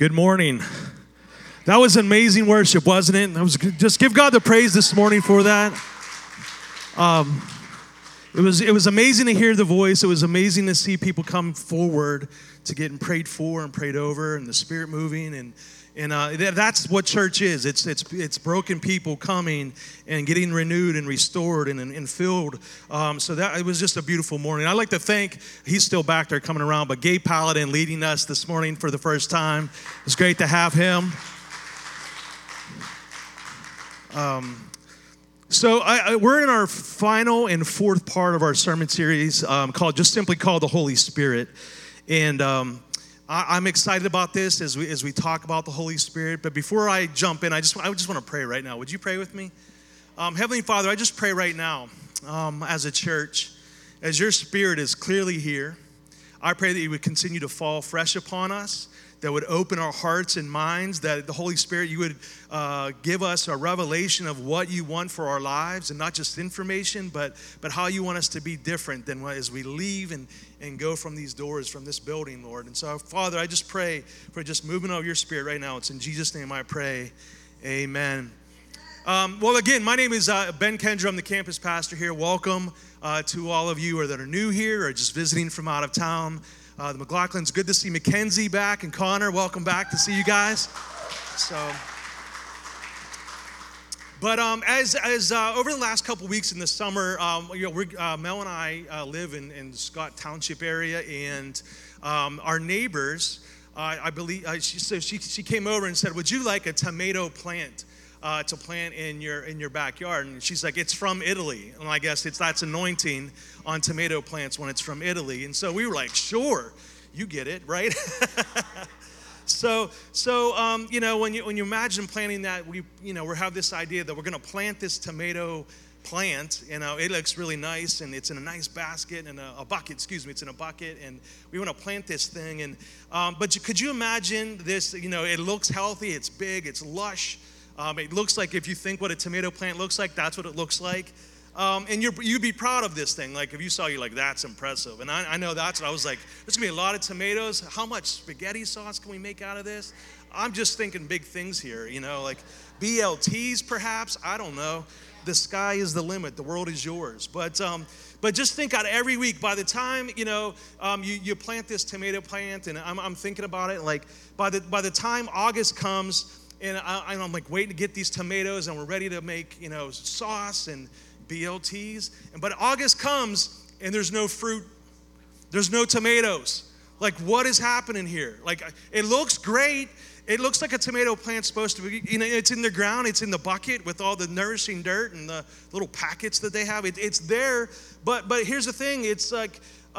Good morning. That was amazing worship, wasn't it? Just give God the praise this morning for that. It was amazing to hear the voice. It was amazing to see people come forward to getting prayed for and prayed over, and the Spirit moving, and that's what church is. It's broken people coming and getting renewed and restored and filled. So that it was just a beautiful morning. I'd like to thank, he's still back there coming around, but Gabe Paladin leading us this morning for the first time. It's great to have him. We're in our final and fourth part of our sermon series called the Holy Spirit, and I'm excited about this as we talk about the Holy Spirit. But before I jump in, I just want to pray right now. Would you pray with me? Heavenly Father, I just pray right now as a church, as your Spirit is clearly here. I pray that you would continue to fall fresh upon us, that would open our hearts and minds, that the Holy Spirit, you would give us a revelation of what you want for our lives, and not just information, but how you want us to be different than as we leave and go from these doors, from this building, Lord. And so, Father, I just pray for just moving of your Spirit right now. It's in Jesus' name I pray, amen. Well, again, my name is Ben Kendra. I'm the campus pastor here. Welcome to all of you that are new here or just visiting from out of town. The McLaughlin's, good to see Mackenzie back, and Connor, welcome back to see you guys. But as over the last couple weeks in the summer, Mel and I live in Scott Township area, and our neighbors, I believe, she came over and said, "Would you like a tomato plant to plant in your backyard?" And she's like, "It's from Italy." And I guess that's anointing on tomato plants when it's from Italy. And so we were like, "Sure, you get it, right?" So when you imagine planting that, we have this idea that we're going to plant this tomato plant. It looks really nice, and it's in a nice basket and a bucket. It's in a bucket, and we want to plant this thing. And but could you imagine this? It looks healthy. It's big. It's lush. It looks like, if you think what a tomato plant looks like, that's what it looks like. And you'd be proud of this thing. Like, if you saw, you're like, that's impressive. And I know that's what I was like, there's going to be a lot of tomatoes. How much spaghetti sauce can we make out of this? I'm just thinking big things here, like BLTs perhaps. I don't know. The sky is the limit. The world is yours. But just think out every week. By the time, you plant this tomato plant, and I'm thinking about it, like by the time August comes, and I'm like waiting to get these tomatoes, and we're ready to make, sauce and BLTs. But August comes, and there's no fruit. There's no tomatoes. Like, what is happening here? Like, it looks great. It looks like a tomato plant's supposed to be. It's in the ground. It's in the bucket with all the nourishing dirt and the little packets that they have. It's there. But here's the thing. It's like,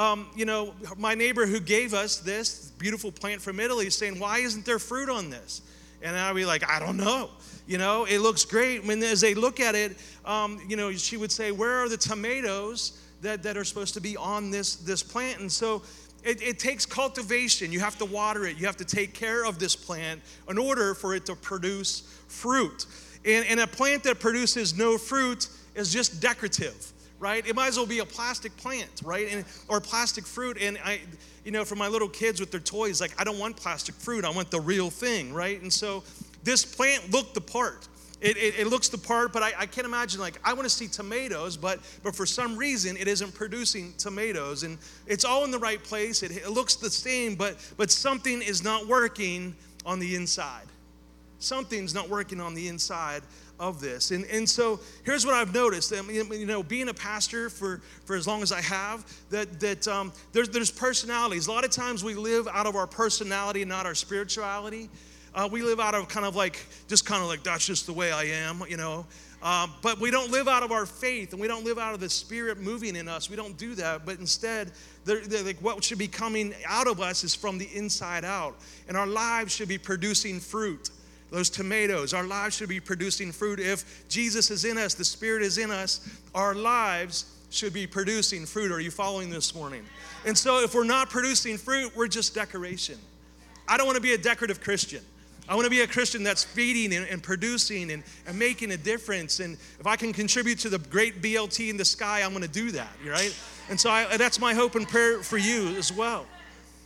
my neighbor who gave us this beautiful plant from Italy is saying, "Why isn't there fruit on this?" And I'd be like, "I don't know. It looks great." When as they look at it, she would say, "Where are the tomatoes that are supposed to be on this plant?" And so it takes cultivation. You have to water it. You have to take care of this plant in order for it to produce fruit. And a plant that produces no fruit is just decorative, right? It might as well be a plastic plant, right? Or plastic fruit. And for my little kids with their toys, like, I don't want plastic fruit. I want the real thing, right? And so this plant looked the part. It looks the part, but I can't imagine, like, I want to see tomatoes, but for some reason it isn't producing tomatoes. And it's all in the right place. It looks the same, but something is not working on the inside. Something's not working on the inside of this. And so here's what I've noticed. Being a pastor for as long as I have, that there's personalities. A lot of times we live out of our personality, not our spirituality. We live out of kind of like that's just the way I am, But we don't live out of our faith, and we don't live out of the Spirit moving in us. We don't do that. But instead, they're like, what should be coming out of us is from the inside out. And our lives should be producing fruit. Those tomatoes, our lives should be producing fruit. If Jesus is in us, the Spirit is in us, our lives should be producing fruit. Are you following this morning? And so if we're not producing fruit, we're just decoration. I don't want to be a decorative Christian. I want to be a Christian that's feeding and producing and making a difference. And if I can contribute to the great BLT in the sky, I'm going to do that, right? And so that's my hope and prayer for you as well.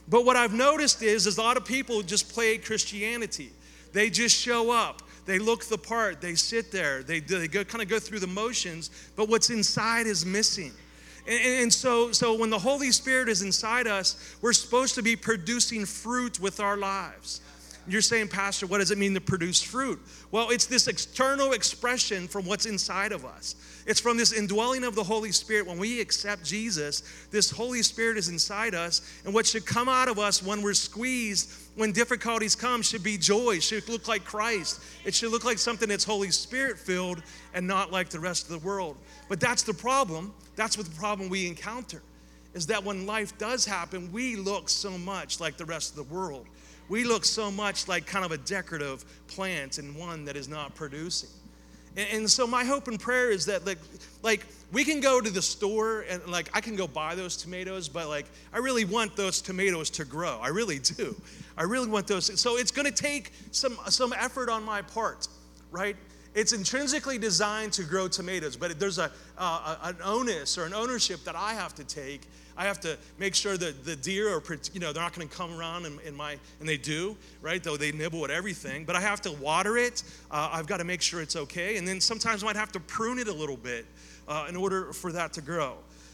But what I've noticed is a lot of people just play Christianity. They just show up. They look the part. They sit there. They kind of go through the motions. But what's inside is missing. And so when the Holy Spirit is inside us, we're supposed to be producing fruit with our lives. You're saying, Pastor, what does it mean to produce fruit? Well, it's this external expression from what's inside of us. It's from this indwelling of the Holy Spirit. When we accept Jesus, this Holy Spirit is inside us. And what should come out of us when we're squeezed, when difficulties come, should be joy, should look like Christ. It should look like something that's Holy Spirit filled and not like the rest of the world. But that's the problem. That's what the problem we encounter, is that when life does happen, we look so much like the rest of the world. We look so much like kind of a decorative plant and one that is not producing. And so my hope and prayer is that like we can go to the store and like I can go buy those tomatoes, but like I really want those tomatoes to grow. I really do. I really want those. So it's going to take some effort on my part, right? It's intrinsically designed to grow tomatoes, but there's an onus or an ownership that I have to take. I have to make sure that the deer are, they're not going to come around and they do, right? Though they nibble at everything. But I have to water it. I've got to make sure it's okay. And then sometimes I might have to prune it a little bit in order for that to grow.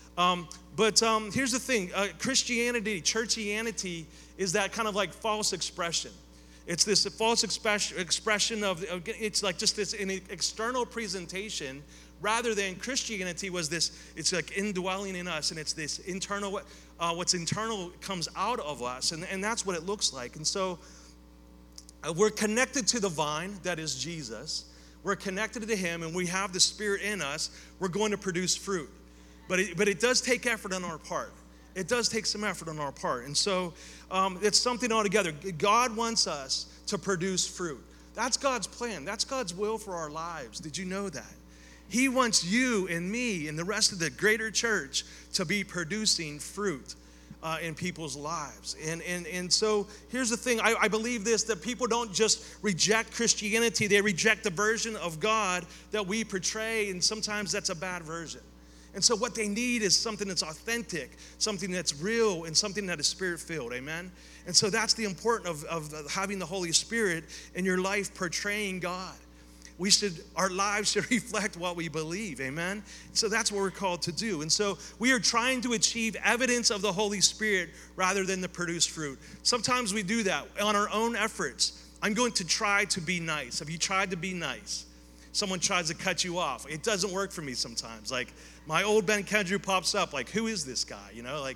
But here's the thing. Christianity, churchianity is that kind of like false expression. It's this false expression of it's like just this external presentation, rather than Christianity was this, it's like indwelling in us, and it's this internal, what's internal comes out of us, and that's what it looks like. And so we're connected to the vine that is Jesus. We're connected to him, and we have the Spirit in us. We're going to produce fruit. But it does take effort on our part. It does take some effort on our part. And so it's something altogether. God wants us to produce fruit. That's God's plan. That's God's will for our lives. Did you know that? He wants you and me and the rest of the greater church to be producing fruit in people's lives. And so here's the thing. I believe this, that people don't just reject Christianity. They reject the version of God that we portray, and sometimes that's a bad version. And so what they need is something that's authentic, something that's real, and something that is Spirit-filled, amen? And so that's the importance of having the Holy Spirit in your life portraying God. Our lives should reflect what we believe, amen? So that's what we're called to do. And so we are trying to achieve evidence of the Holy Spirit rather than to produce fruit. Sometimes we do that on our own efforts. I'm going to try to be nice. Have you tried to be nice? Someone tries to cut you off. It doesn't work for me sometimes. Like, my old Ben Kedru pops up, like, who is this guy? Like,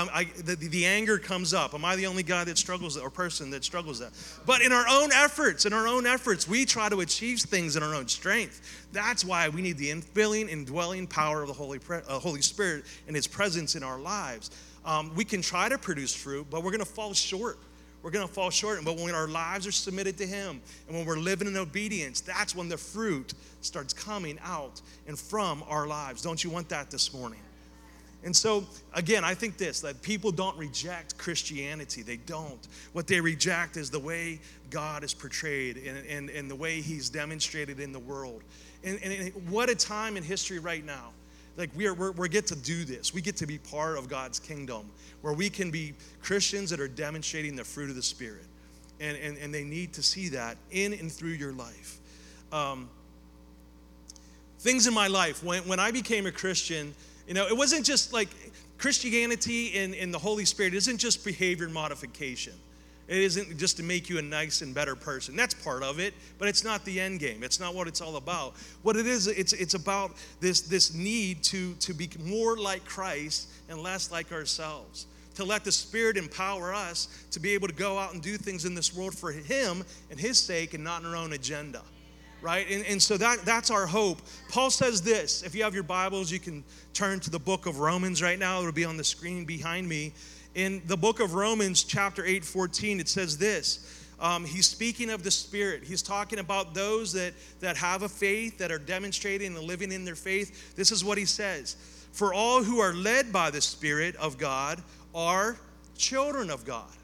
the anger comes up. Am I the only guy that struggles, or person that struggles that? But in our own efforts, we try to achieve things in our own strength. That's why we need the infilling and dwelling power of the Holy Spirit and his presence in our lives. We can try to produce fruit, but we're going to fall short. We're going to fall short. But when our lives are submitted to him and when we're living in obedience, that's when the fruit starts coming out and from our lives. Don't you want that this morning? And so, again, I think that people don't reject Christianity. They don't. What they reject is the way God is portrayed and the way he's demonstrated in the world. And what a time in history right now. Like we get to do this. We get to be part of God's kingdom where we can be Christians that are demonstrating the fruit of the Spirit. And they need to see that in and through your life. Things in my life, when I became a Christian, it wasn't just like Christianity and the Holy Spirit isn't just behavior modification. It isn't just to make you a nice and better person. That's part of it, but it's not the end game. It's not what it's all about. What it is, it's about this need to be more like Christ and less like ourselves. To let the Spirit empower us to be able to go out and do things in this world for him and his sake and not in our own agenda. Right? And so that's our hope. Paul says this. If you have your Bibles, you can turn to the book of Romans right now. It'll be on the screen behind me. In the book of Romans, chapter 8:14, it says this. He's speaking of the Spirit. He's talking about those that have a faith, that are demonstrating and living in their faith. This is what he says. For all who are led by the Spirit of God are children of God.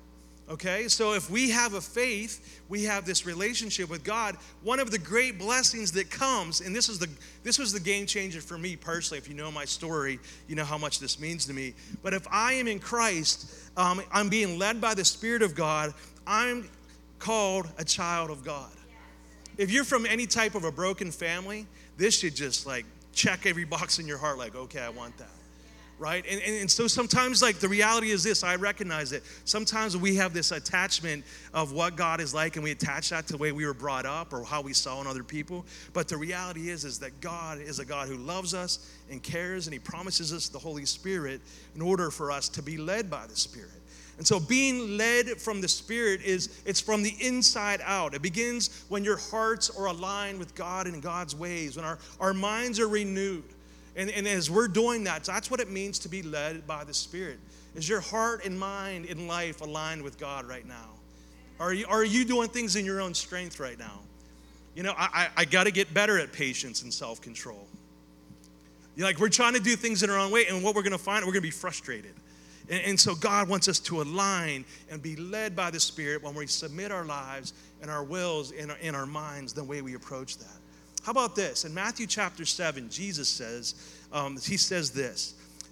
Okay, so if we have a faith, we have this relationship with God. One of the great blessings that comes, and this was the game changer for me personally. If you know my story, you know how much this means to me. But if I am in Christ, I'm being led by the Spirit of God. I'm called a child of God. If you're from any type of a broken family, this should just like check every box in your heart. Like, okay, I want that. Right? And so sometimes, like, the reality is this, I recognize it. Sometimes we have this attachment of what God is like, and we attach that to the way we were brought up or how we saw in other people. But the reality is that God is a God who loves us and cares, and he promises us the Holy Spirit in order for us to be led by the Spirit. And so being led from the Spirit it's from the inside out. It begins when your hearts are aligned with God and God's ways, when our minds are renewed. And as we're doing that, that's what it means to be led by the Spirit. Is your heart and mind in life aligned with God right now? Are you doing things in your own strength right now? You know, I got to get better at patience and self-control. Like, we're trying to do things in our own way, and what we're going to find, we're going to be frustrated. And so God wants us to align and be led by the Spirit when we submit our lives and our wills and our minds the way we approach that. How about this? In Matthew chapter 7, Jesus says, he says this,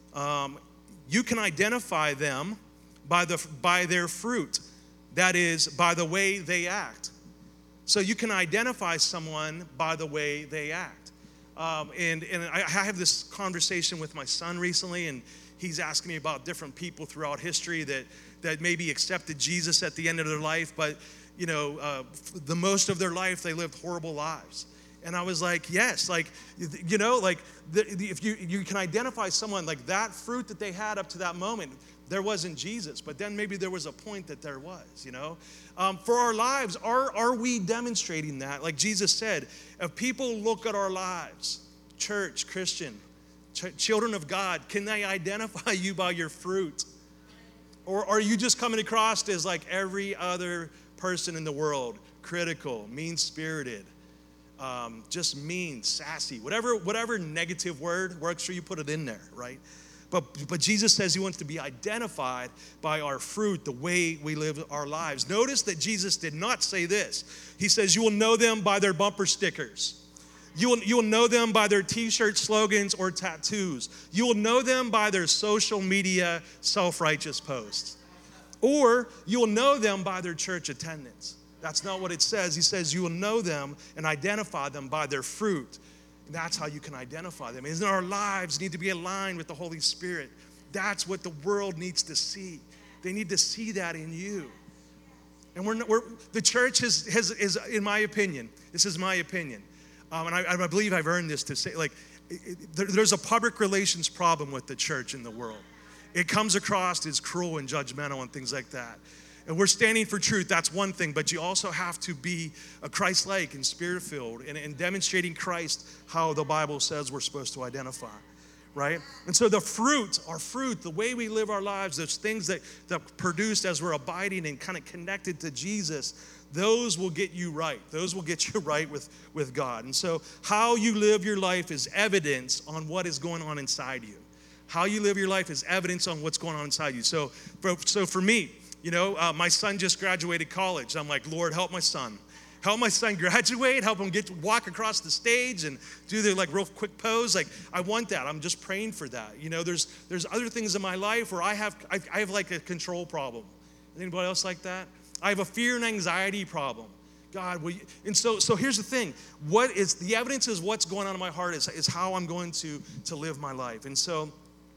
you can identify them by their fruit, that is, by the way they act. So you can identify someone by the way they act. And I have this conversation with my son recently, and he's asking me about different people throughout history that maybe accepted Jesus at the end of their life, but you know, the most of their life they lived horrible lives. And I was like, yes, like, you know, like, if you can identify someone like that fruit that they had up to that moment, there wasn't Jesus, but then maybe there was a point that there was, you know. For our lives, are we demonstrating that? Like Jesus said, if people look at our lives, church, Christian, children of God, can they identify you by your fruit? Or are you just coming across as like every other person in the world, critical, mean-spirited, just mean, sassy, whatever negative word works for you, put it in there, right? But Jesus says he wants to be identified by our fruit, the way we live our lives. Notice that Jesus did not say this. He says, you will know them by their bumper stickers. You will know them by their t-shirt slogans or tattoos. You will know them by their social media self-righteous posts. Or you will know them by their church attendance. That's not what it says. He says you will know them and identify them by their fruit. And that's how you can identify them. And our lives need to be aligned with the Holy Spirit. That's what the world needs to see. They need to see that in you. And the church is, in my opinion, this is my opinion, and I believe I've earned this to say, like, there's a public relations problem with the church in the world. It comes across as cruel and judgmental and things like that. And we're standing for truth, that's one thing, but you also have to be a Christ-like and Spirit-filled and demonstrating Christ how the Bible says we're supposed to identify, right? And so the fruit, our fruit, the way we live our lives, those things that produce as we're abiding and kind of connected to Jesus, those will get you right. Those will get you right with God. And so how you live your life is evidence on what is going on inside you. How you live your life is evidence on what's going on inside you. So for me, you know, my son just graduated college. I'm like, Lord, help my son. Help my son graduate. Help him get to walk across the stage and do the like real quick pose. Like, I want that. I'm just praying for that. You know, there's other things in my life where I have like a control problem. Anybody else like that? I have a fear and anxiety problem. God, will you? And so here's the thing. What is the evidence is what's going on in my heart is how I'm going to live my life. And so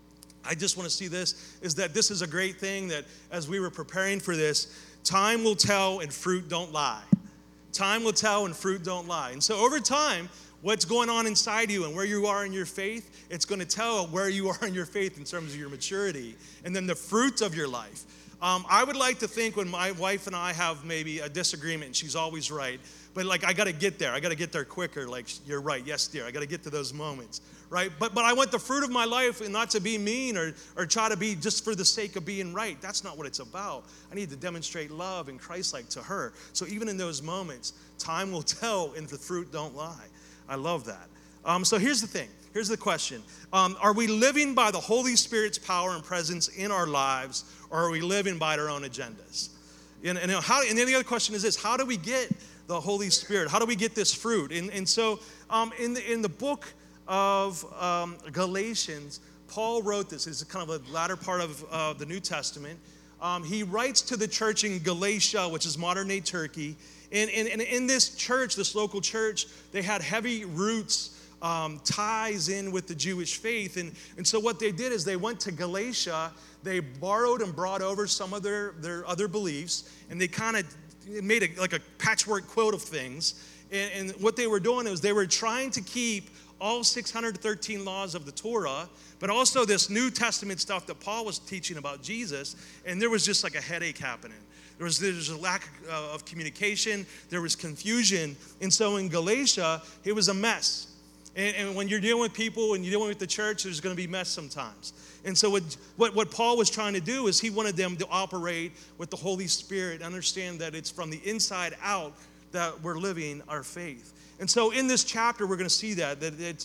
I just want to see this, is that this is a great thing that as we were preparing for this, time will tell and fruit don't lie. Time will tell and fruit don't lie. And so over time, what's going on inside you and where you are in your faith, it's going to tell where you are in your faith in terms of your maturity and then the fruits of your life. I would like to think when my wife and I have maybe a disagreement, she's always right, but like I got to get there. I got to get there quicker. Like, you're right. Yes, dear. I got to get to those moments, right? But I want the fruit of my life and not to be mean or try to be just for the sake of being right. That's not what it's about. I need to demonstrate love and Christ-like to her. So even in those moments, time will tell and the fruit don't lie. I love that. So here's the thing. Here's the question. Are we living by the Holy Spirit's power and presence in our lives, or are we living by our own agendas? And then the other question is this: how do we get the Holy Spirit? How do we get this fruit? And so in the book of Galatians, Paul wrote this. It's kind of the latter part of the New Testament. He writes to the church in Galatia, which is modern-day Turkey. And in this church, this local church, they had heavy roots, ties in with the Jewish faith. And so what they did is they went to Galatia. They borrowed and brought over some of their other beliefs, and they kind of made a patchwork quilt of things. And what they were doing is they were trying to keep all 613 laws of the Torah, but also this New Testament stuff that Paul was teaching about Jesus, and there was just like a headache happening. There was a lack of communication. There was confusion. And so in Galatia, it was a mess. And when you're dealing with people and you're dealing with the church, there's going to be mess sometimes. And so what Paul was trying to do is he wanted them to operate with the Holy Spirit, understand that it's from the inside out that we're living our faith. And so in this chapter, we're going to see that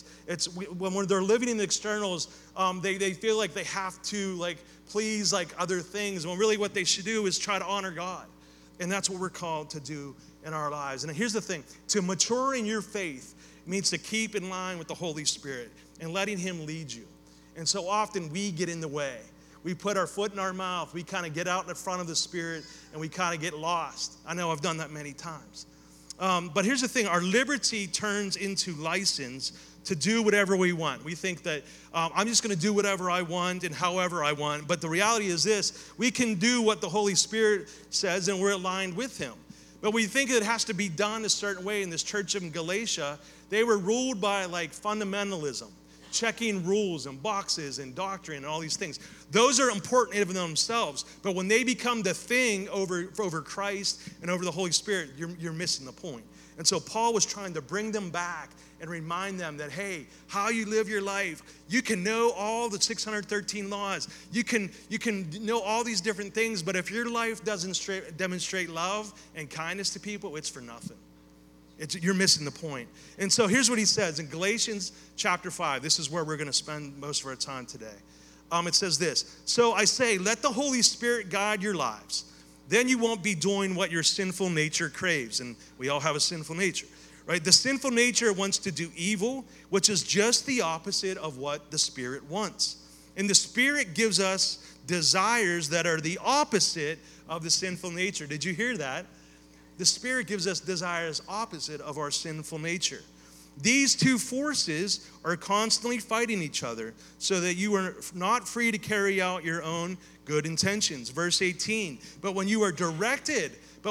when they're living in the externals, they feel like they have to please other things, when really what they should do is try to honor God. And that's what we're called to do in our lives. And here's the thing: to mature in your faith means to keep in line with the Holy Spirit and letting Him lead you. And so often we get in the way. We put our foot in our mouth. We kind of get out in front of the Spirit and we kind of get lost. I know I've done that many times. But here's the thing: our liberty turns into license to do whatever we want. We think that I'm just going to do whatever I want and however I want. But the reality is this: we can do what the Holy Spirit says, and we're aligned with Him. But we think it has to be done a certain way. In this church in Galatia, they were ruled by fundamentalism, checking rules and boxes and doctrine and all these things. Those are important in themselves, but when they become the thing over Christ and over the Holy Spirit, you're missing the point. And so Paul was trying to bring them back and remind them that, hey, how you live your life, you can know all the 613 laws. You can know all these different things, but if your life doesn't demonstrate love and kindness to people, it's for nothing. You're missing the point. And so here's what he says in Galatians chapter 5. This is where we're going to spend most of our time today. It says this: so I say, let the Holy Spirit guide your lives. Then you won't be doing what your sinful nature craves. And we all have a sinful nature, right? The sinful nature wants to do evil, which is just the opposite of what the Spirit wants. And the Spirit gives us desires that are the opposite of the sinful nature. Did you hear that? The Spirit gives us desires opposite of our sinful nature. These two forces are constantly fighting each other so that you are not free to carry out your own good intentions. Verse 18, but when you are directed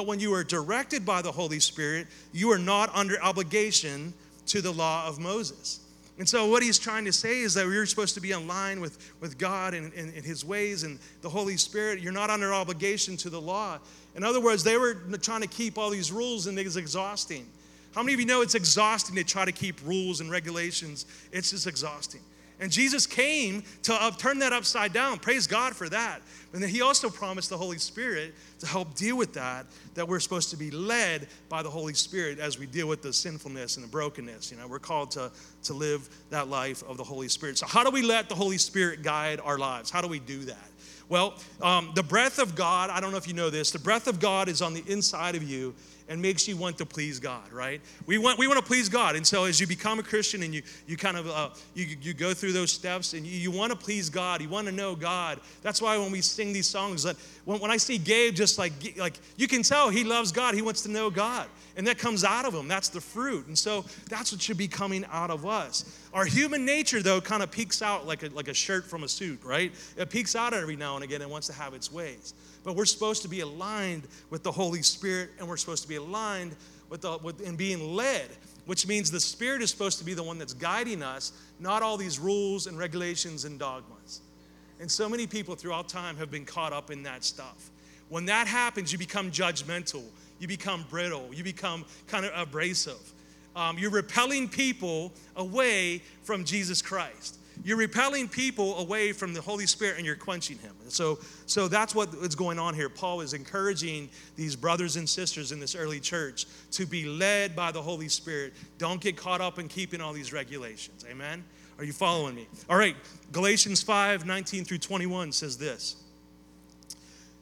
by the Holy Spirit, you are not under obligation to the law of Moses. And so what he's trying to say is that we're supposed to be in line with God and His ways and the Holy Spirit. You're not under obligation to the law. In other words, they were trying to keep all these rules, and it was exhausting. How many of you know it's exhausting to try to keep rules and regulations? It's just exhausting. And Jesus came to turn that upside down. Praise God for that. And then He also promised the Holy Spirit to help deal with that we're supposed to be led by the Holy Spirit as we deal with the sinfulness and the brokenness. We're called to live that life of the Holy Spirit. So how do we let the Holy Spirit guide our lives? How do we do that? Well, the breath of God, I don't know if you know this, the breath of God is on the inside of you and makes you want to please God, right? We want to please God. And so as you become a Christian and you kind of, you go through those steps and you want to please God, you want to know God. That's why when we sing these songs, that when I see Gabe, just like you can tell he loves God, he wants to know God. And that comes out of him. That's the fruit. And so that's what should be coming out of us. Our human nature, though, kind of peeks out like a shirt from a suit, right? It peeks out every now and again and wants to have its ways. But we're supposed to be aligned with the Holy Spirit, and we're supposed to be aligned in being led, which means the Spirit is supposed to be the one that's guiding us, not all these rules and regulations and dogmas. And so many people throughout time have been caught up in that stuff. When that happens, you become judgmental. You become brittle. You become kind of abrasive. You're repelling people away from Jesus Christ. You're repelling people away from the Holy Spirit, and you're quenching Him. So that's what is going on here. Paul is encouraging these brothers and sisters in this early church to be led by the Holy Spirit. Don't get caught up in keeping all these regulations. Amen? Are you following me? All right. Galatians 5:19 through 21 says this.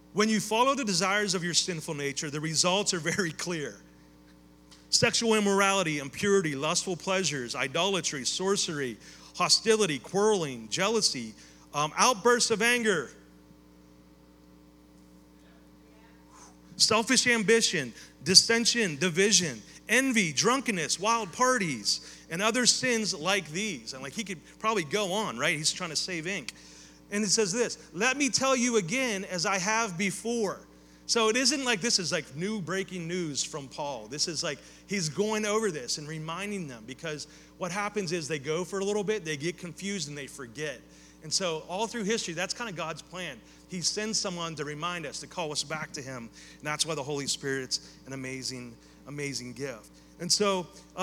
When you follow the desires of your sinful nature, the results are very clear. Sexual immorality, impurity, lustful pleasures, idolatry, sorcery, hostility, quarreling, jealousy, outbursts of anger, selfish ambition, dissension, division, envy, drunkenness, wild parties, and other sins like these. And like he could probably go on, right? He's trying to save ink. And it says this, let me tell you again as I have before. So it isn't like this is like new breaking news from Paul. This is like he's going over this and reminding them, because what happens is they go for a little bit, they get confused, and they forget. And so all through history, that's kind of God's plan. He sends someone to remind us, to call us back to him. And that's why the Holy Spirit's an amazing, amazing gift. And so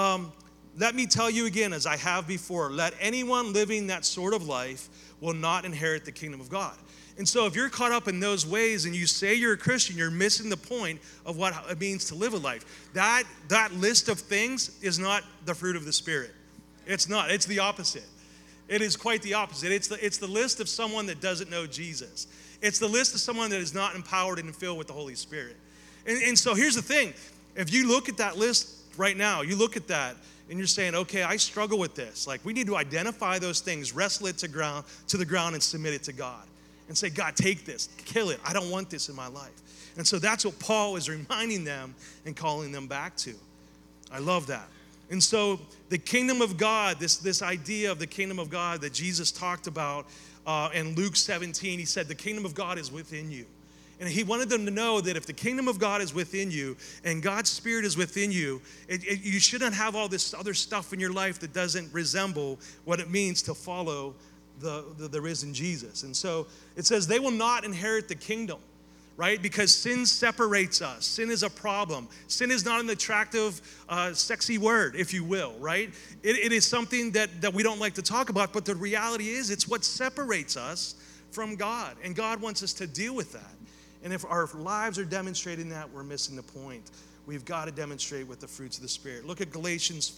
let me tell you again, as I have before, let anyone living that sort of life will not inherit the kingdom of God. And so if you're caught up in those ways and you say you're a Christian, you're missing the point of what it means to live a life. That list of things is not the fruit of the Spirit. It's not. It's the opposite. It is quite the opposite. It's the list of someone that doesn't know Jesus. It's the list of someone that is not empowered and filled with the Holy Spirit. And so here's the thing. If you look at that list right now, you look at that and you're saying, okay, I struggle with this. Like, we need to identify those things, wrestle it to the ground and submit it to God. And say, God, take this, kill it. I don't want this in my life. And so that's what Paul is reminding them and calling them back to. I love that. And so the kingdom of God, this idea of the kingdom of God that Jesus talked about in Luke 17, he said, the kingdom of God is within you. And he wanted them to know that if the kingdom of God is within you and God's Spirit is within you, you shouldn't have all this other stuff in your life that doesn't resemble what it means to follow the risen Jesus. And so it says they will not inherit the kingdom, right? Because sin separates us. Sin is a problem. Sin is not an attractive, sexy word, if you will, right? It is something that we don't like to talk about, but the reality is it's what separates us from God. And God wants us to deal with that. And if our lives are demonstrating that, we're missing the point. We've got to demonstrate with the fruits of the Spirit. Look at Galatians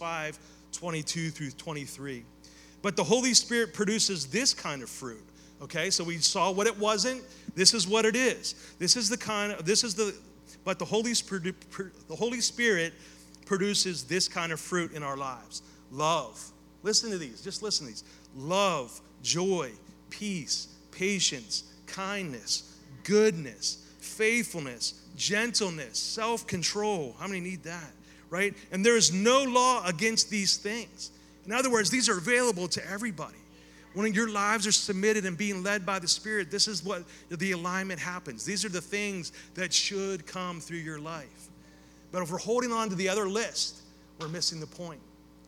5:22 through 23. But the Holy Spirit produces this kind of fruit. Okay, so we saw what it wasn't. This is what it is. But the Holy Spirit produces this kind of fruit in our lives. Love. Listen to these. Just listen to these. Love, joy, peace, patience, kindness, goodness, faithfulness, gentleness, self-control. How many need that, right? And there is no law against these things. In other words, these are available to everybody. When your lives are submitted and being led by the Spirit, this is what the alignment happens. These are the things that should come through your life. But if we're holding on to the other list, we're missing the point.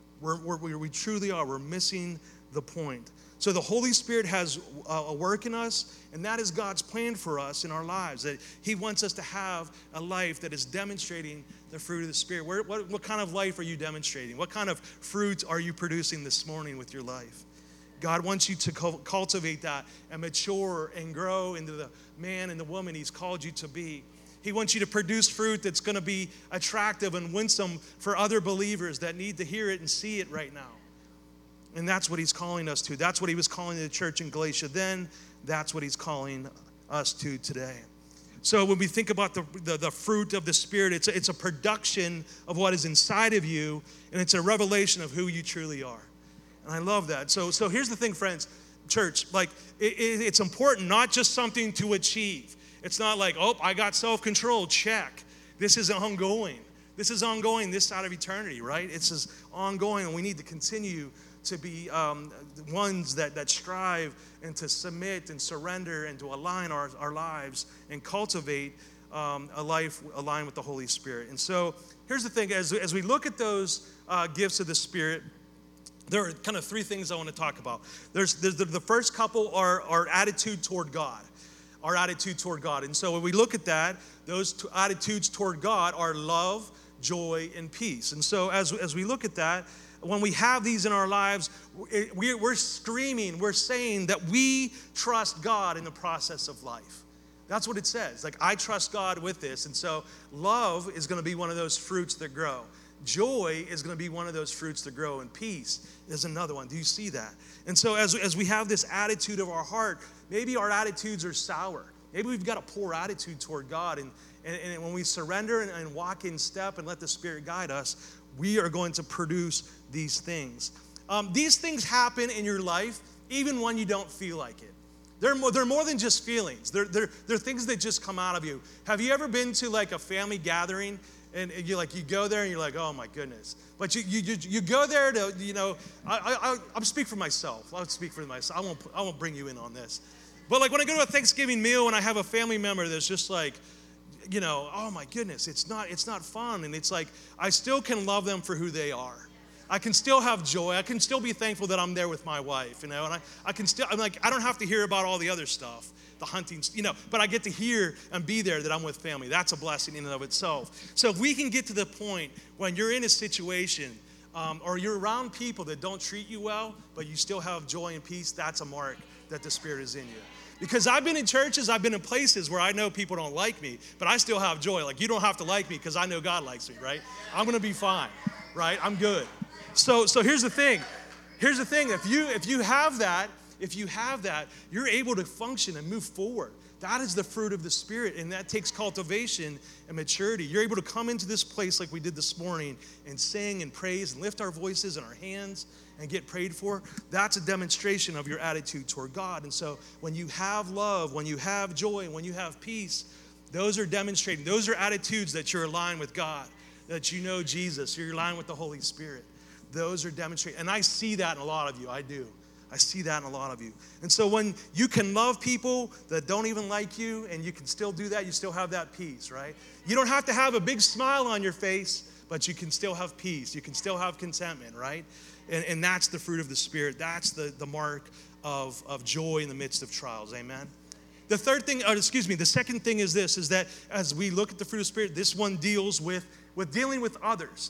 We truly are. We're missing the point. So the Holy Spirit has a work in us, and that is God's plan for us in our lives, that he wants us to have a life that is demonstrating the fruit of the Spirit. What kind of life are you demonstrating? What kind of fruit are you producing this morning with your life? God wants you to cultivate that and mature and grow into the man and the woman he's called you to be. He wants you to produce fruit that's going to be attractive and winsome for other believers that need to hear it and see it right now. And that's what he's calling us to. That's what he was calling the church in Galatia then. That's what he's calling us to today. So when we think about the fruit of the Spirit, it's a production of what is inside of you, and it's a revelation of who you truly are. And I love that. So here's the thing, friends, church, like it's important, not just something to achieve. It's not like, oh, I got self-control, check. This is ongoing. This is ongoing this side of eternity, right? It's just ongoing, and we need to continue to be ones that strive and to submit and surrender and to align our lives and cultivate a life aligned with the Holy Spirit. And so here's the thing, as we look at those gifts of the Spirit, there are kind of three things I want to talk about. There's the first couple are our attitude toward God. Our attitude toward God. And so when we look at that, those attitudes toward God are love, joy, and peace. And so as we look at that, when we have these in our lives, we're screaming, we're saying that we trust God in the process of life. That's what it says. Like, I trust God with this. And so love is going to be one of those fruits that grow. Joy is going to be one of those fruits that grow. And peace is another one. Do you see that? And so as we have this attitude of our heart, maybe our attitudes are sour. Maybe we've got a poor attitude toward God. And when we surrender and walk in step and let the Spirit guide us, we are going to produce these things. These things happen in your life even when you don't feel like it. They're more than just feelings. They're things that just come out of you. Have you ever been to like a family gathering and you go there and you're like, oh my goodness. But you go there to, I'll speak for myself. I'll speak for myself. I won't bring you in on this. But like when I go to a Thanksgiving meal and I have a family member that's just like, oh my goodness, it's not fun. And it's like, I still can love them for who they are. I can still have joy. I can still be thankful that I'm there with my wife, and I can still, I don't have to hear about all the other stuff, the hunting, but I get to hear and be there that I'm with family. That's a blessing in and of itself. So if we can get to the point when you're in a situation or you're around people that don't treat you well, but you still have joy and peace, that's a mark that the Spirit is in you. Because I've been in churches, I've been in places where I know people don't like me, but I still have joy. Like, you don't have to like me because I know God likes me, right? I'm going to be fine, right? I'm good. So here's the thing. If you have that, you're able to function and move forward. That is the fruit of the Spirit, and that takes cultivation and maturity. You're able to come into this place like we did this morning and sing and praise and lift our voices and our hands and get prayed for. That's a demonstration of your attitude toward God. And so when you have love, when you have joy, when you have peace, those are demonstrating. Those are attitudes that you're aligned with God, that you know Jesus, you're aligned with the Holy Spirit. Those are demonstrating. And I see that in a lot of you. I do. I see that in a lot of you. And so when you can love people that don't even like you and you can still do that, you still have that peace, right? You don't have to have a big smile on your face, but you can still have peace. You can still have contentment, right? And that's the fruit of the Spirit. That's the mark of joy in the midst of trials. Amen? The second thing is this, is that as we look at the fruit of the Spirit, this one deals with dealing with others.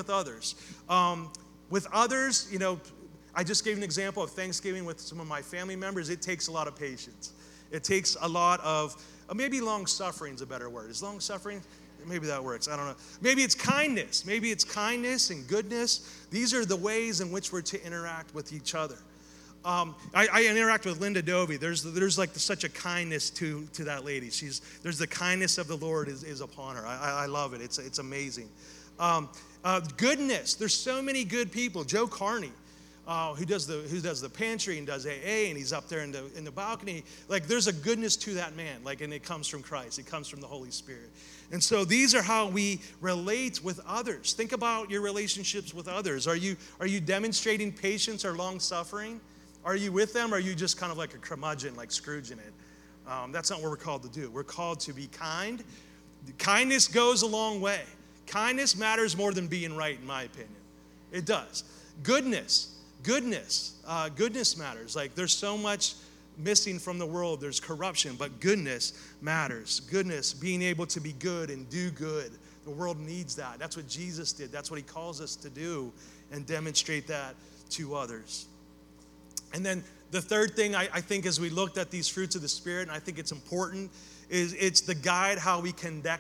With others, I just gave an example of Thanksgiving with some of my family members. It takes a lot of patience. It takes a lot of, maybe long-suffering is a better word. Is long-suffering? Maybe that works. I don't know. Maybe it's kindness. Maybe it's kindness and goodness. These are the ways in which we're to interact with each other. I interact with Linda Dovey. There's like such a kindness to that lady. There's the kindness of the Lord is upon her. I love it. It's amazing. Goodness. There's so many good people. Joe Carney. Who does the pantry and does AA, and he's up there in the balcony. Like, there's a goodness to that man, and it comes from Christ. It comes from the Holy Spirit. And so these are how we relate with others. Think about your relationships with others. Are you demonstrating patience or long-suffering? Are you with them, or are you just kind of like a curmudgeon, like Scrooge in it? That's not what we're called to do. We're called to be kind. Kindness goes a long way. Kindness matters more than being right, in my opinion. It does. Goodness matters. Like, there's so much missing from the world. There's corruption, but goodness matters. Goodness, being able to be good and do good. The world needs that. That's what Jesus did. That's what he calls us to do, and demonstrate that to others. And then the third thing I think, as we looked at these fruits of the Spirit, and I think it's important, is it's the guide how we conduct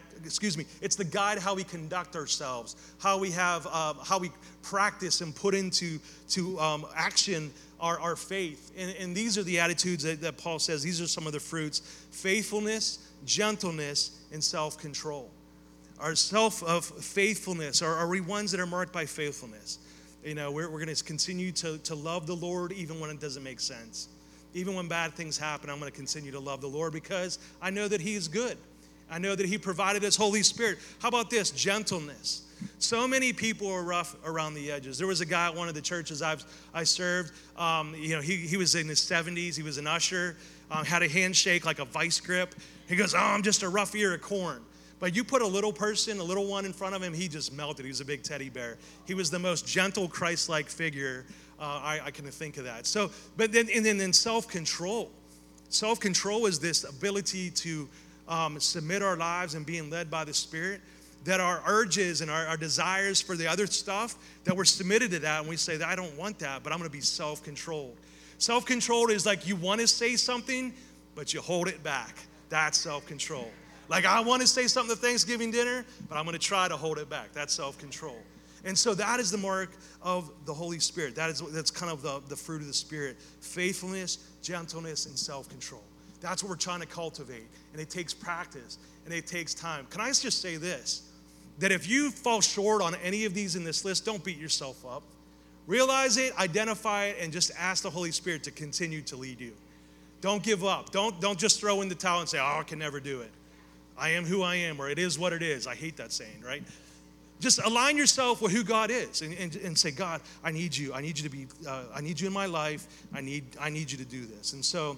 ourselves, how we practice and put into action our faith. And these are the attitudes that Paul says. These are some of the fruits: faithfulness, gentleness, and self-control. Our faithfulness, are we ones that are marked by faithfulness? We're going to continue to love the Lord even when it doesn't make sense. Even when bad things happen, I'm going to continue to love the Lord because I know that he is good. I know that he provided his Holy Spirit. How about this? Gentleness. So many people are rough around the edges. There was a guy at one of the churches I served. He was in his 70s. He was an usher. Had a handshake like a vice grip. He goes, I'm just a rough ear of corn. But you put a little one in front of him, he just melted. He was a big teddy bear. He was the most gentle, Christ-like figure. I can think of that. So, but then self-control. Self-control is this ability to submit our lives and being led by the Spirit. That our urges and our desires for the other stuff, that we're submitted to that, and we say that I don't want that, but I'm going to be self-controlled. Self-controlled is like you want to say something, but you hold it back. That's self-control. Like, I want to say something at Thanksgiving dinner, but I'm going to try to hold it back. That's self-control. And so that is the mark of the Holy Spirit. That's kind of the fruit of the Spirit. Faithfulness, gentleness, and self-control. That's what we're trying to cultivate. And it takes practice, and it takes time. Can I just say this? That if you fall short on any of these in this list, don't beat yourself up. Realize it, identify it, and just ask the Holy Spirit to continue to lead you. Don't give up. Don't just throw in the towel and say, oh, I can never do it. I am who I am, or it is what it is. I hate that saying, right? Just align yourself with who God is and say, God, I need you. I need you to be, I need you in my life. I need you to do this. And so,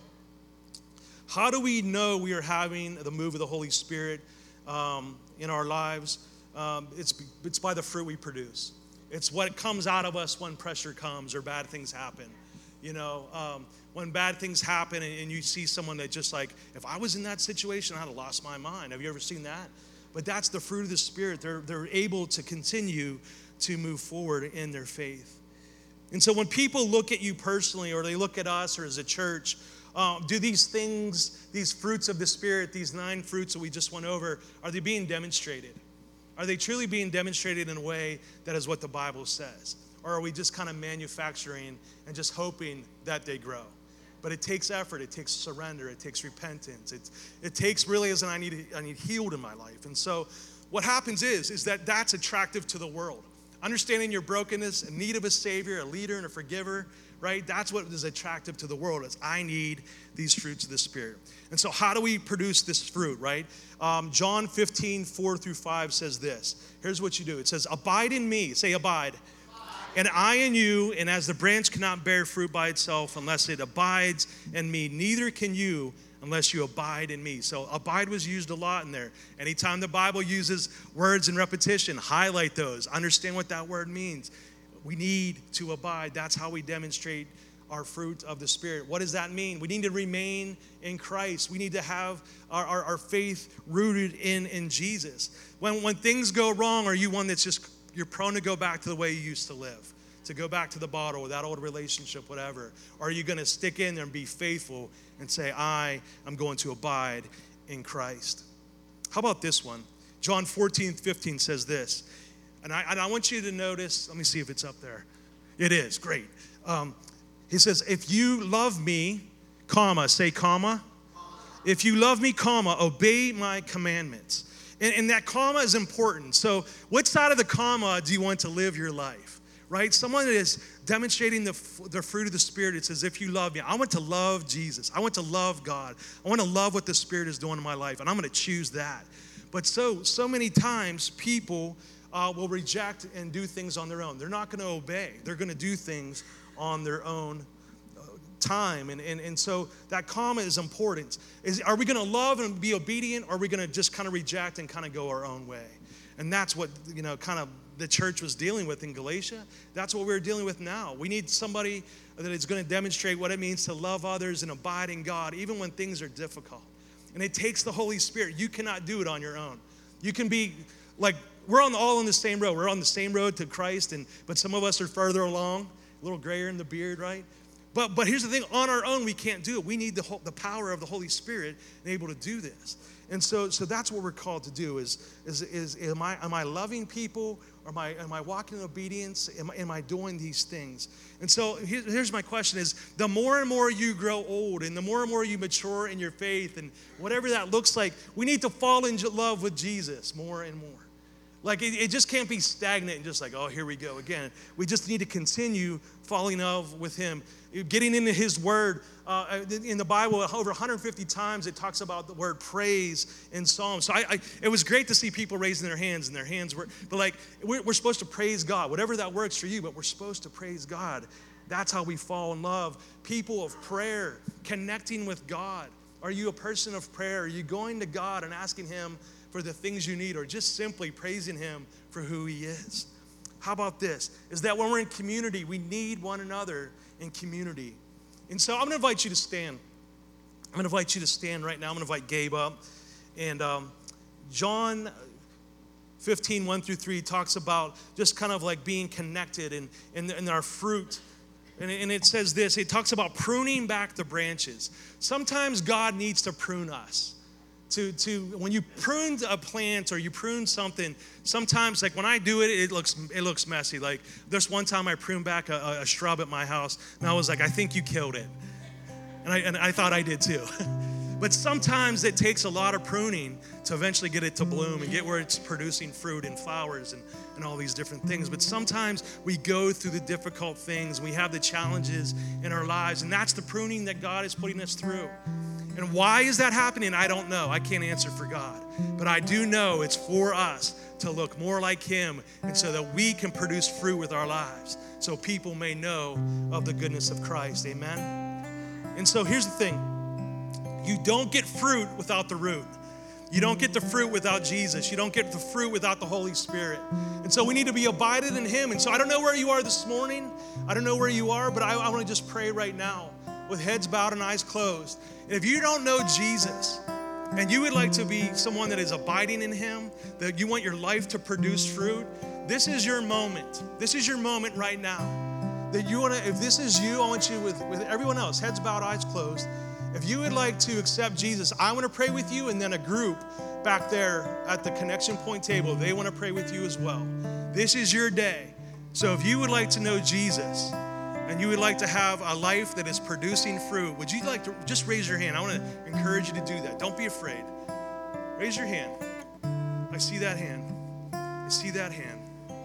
how do we know we are having the move of the Holy Spirit in our lives? It's by the fruit we produce. It's what comes out of us when pressure comes or bad things happen. You know, when bad things happen and you see someone that just like, if I was in that situation, I'd have lost my mind. Have you ever seen that? But that's the fruit of the Spirit. They're able to continue to move forward in their faith. And so when people look at you personally, or they look at us or as a church, do these things, these fruits of the Spirit, these 9 fruits that we just went over, are they being demonstrated? Are they truly being demonstrated in a way that is what the Bible says? Or are we just kind of manufacturing and just hoping that they grow? But it takes effort, it takes surrender, it takes repentance. It takes really as I need healed in my life. And so what happens is that that's attractive to the world. Understanding your brokenness, in need of a Savior, a leader, and a forgiver, right? That's what is attractive to the world, is I need these fruits of the Spirit. And so how do we produce this fruit, right? John 15, 4-5 says this. Here's what you do. It says, abide in me. Say abide. And I in you, and as the branch cannot bear fruit by itself unless it abides in me, neither can you unless you abide in me. So abide was used a lot in there. Anytime the Bible uses words in repetition, highlight those. Understand what that word means. We need to abide. That's how we demonstrate our fruit of the Spirit. What does that mean? We need to remain in Christ. We need to have our faith rooted in Jesus. When things go wrong, are you one that's just, you're prone to go back to the way you used to live, to go back to the bottle, that old relationship, whatever? Or are you going to stick in there and be faithful and say, I am going to abide in Christ? How about this one? John 14:15 says this. And I want you to notice, let me see if it's up there. It is, great. He says, if you love me, comma, say comma. If you love me, comma, obey my commandments. And that comma is important. So which side of the comma do you want to live your life, right? Someone that is demonstrating the fruit of the Spirit, it says, if you love me, I want to love Jesus. I want to love God. I want to love what the Spirit is doing in my life, and I'm going to choose that. But so many times people will reject and do things on their own. They're not going to obey. They're going to do things on their own time. And so that comma is important. Are we going to love and be obedient, or are we going to just kind of reject and kind of go our own way? And that's what, kind of the church was dealing with in Galatia. That's what we're dealing with now. We need somebody that is going to demonstrate what it means to love others and abide in God, even when things are difficult. And it takes the Holy Spirit. You cannot do it on your own. You can be like, we're all on the same road. We're on the same road to Christ, but some of us are further along, a little grayer in the beard, right? But here's the thing, on our own, we can't do it. We need the power of the Holy Spirit and able to do this. And so that's what we're called to do is am I loving people, or am I walking in obedience? Am I doing these things? And so here's my question is, the more and more you grow old and the more you mature in your faith and whatever that looks like, we need to fall in love with Jesus more and more. Like it just can't be stagnant and just like, oh, here we go again. We just need to continue falling in love with him, getting into his word. In the Bible, over 150 times it talks about the word praise in Psalms. So it was great to see people raising their hands, and their hands were, but like we're supposed to praise God, whatever that works for you, but we're supposed to praise God. That's how we fall in love. People of prayer, connecting with God. Are you a person of prayer? Are you going to God and asking him for the things you need, or just simply praising him for who he is? How about this? Is that when we're in community, we need one another in community. And so I'm going to invite you to stand. I'm going to invite you to stand right now. I'm going to invite Gabe up. And John 15, 1-3 talks about just kind of like being connected and our fruit. And it says this, it talks about pruning back the branches. Sometimes God needs to prune us. When you prune a plant or you prune something, sometimes like when I do it, it looks messy. Like there's one time I pruned back a shrub at my house, and I was like, I think you killed it. And I thought I did too. But sometimes it takes a lot of pruning to eventually get it to bloom and get where it's producing fruit and flowers and all these different things. But sometimes we go through the difficult things. We have the challenges in our lives, and that's the pruning that God is putting us through. And why is that happening? I don't know. I can't answer for God. But I do know it's for us to look more like him, and so that we can produce fruit with our lives, so people may know of the goodness of Christ. Amen? And so here's the thing. You don't get fruit without the root. You don't get the fruit without Jesus. You don't get the fruit without the Holy Spirit. And so we need to be abided in him. And so I don't know where you are this morning. I don't know where you are, but I want to just pray right now with heads bowed and eyes closed. And if you don't know Jesus, and you would like to be someone that is abiding in him, that you want your life to produce fruit, this is your moment. This is your moment right now. That you want to, if this is you, I want you with everyone else, heads bowed, eyes closed. If you would like to accept Jesus, I want to pray with you, and then a group back there at the connection point table, they want to pray with you as well. This is your day. So if you would like to know Jesus, and you would like to have a life that is producing fruit, would you like to just raise your hand? I want to encourage you to do that. Don't be afraid. Raise your hand. I see that hand. I see that hand.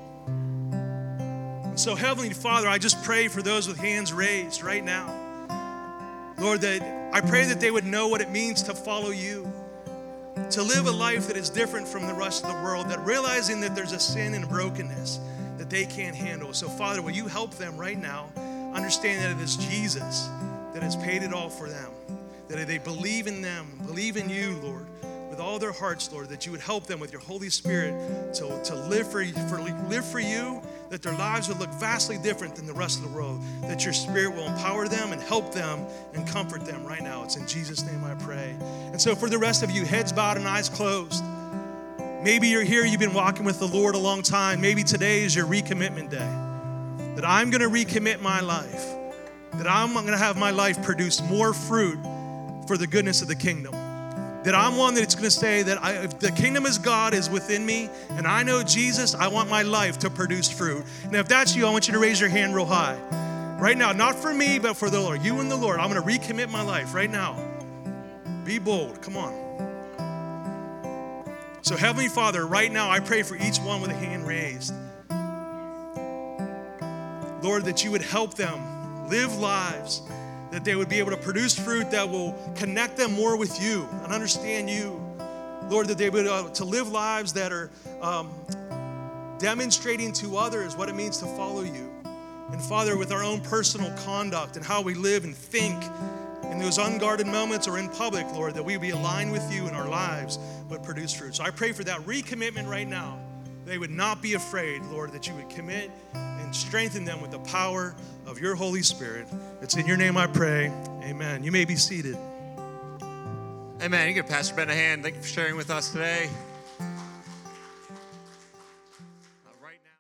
And so, Heavenly Father, I just pray for those with hands raised right now. Lord, that I pray that they would know what it means to follow you, to live a life that is different from the rest of the world, that realizing that there's a sin and brokenness that they can't handle. So, Father, will you help them right now understand that it is Jesus that has paid it all for them, that they believe in them, believe in you, Lord, with all their hearts, Lord, that you would help them with your Holy Spirit to live for you, that their lives would look vastly different than the rest of the world, that your Spirit will empower them and help them and comfort them right now. It's in Jesus' name I pray. And so for the rest of you, heads bowed and eyes closed, maybe you're here, you've been walking with the Lord a long time. Maybe today is your recommitment day. That I'm going to recommit my life. That I'm going to have my life produce more fruit for the goodness of the kingdom. That I'm one that's going to say that if the kingdom of God is within me and I know Jesus, I want my life to produce fruit. And if that's you, I want you to raise your hand real high. Right now, not for me, but for the Lord. You and the Lord. I'm going to recommit my life right now. Be bold. Come on. So Heavenly Father, right now I pray for each one with a hand raised. Lord, that you would help them live lives, that they would be able to produce fruit that will connect them more with you and understand you. Lord, that they would to live lives that are demonstrating to others what it means to follow you. And Father, with our own personal conduct and how we live and think in those unguarded moments or in public, Lord, that we would be aligned with you and our lives would produce fruit. So I pray for that recommitment right now. They would not be afraid, Lord, that you would commit and strengthen them with the power of your Holy Spirit. It's in your name I pray. Amen. You may be seated. Amen. You give Pastor Ben a hand. Thank you for sharing with us today.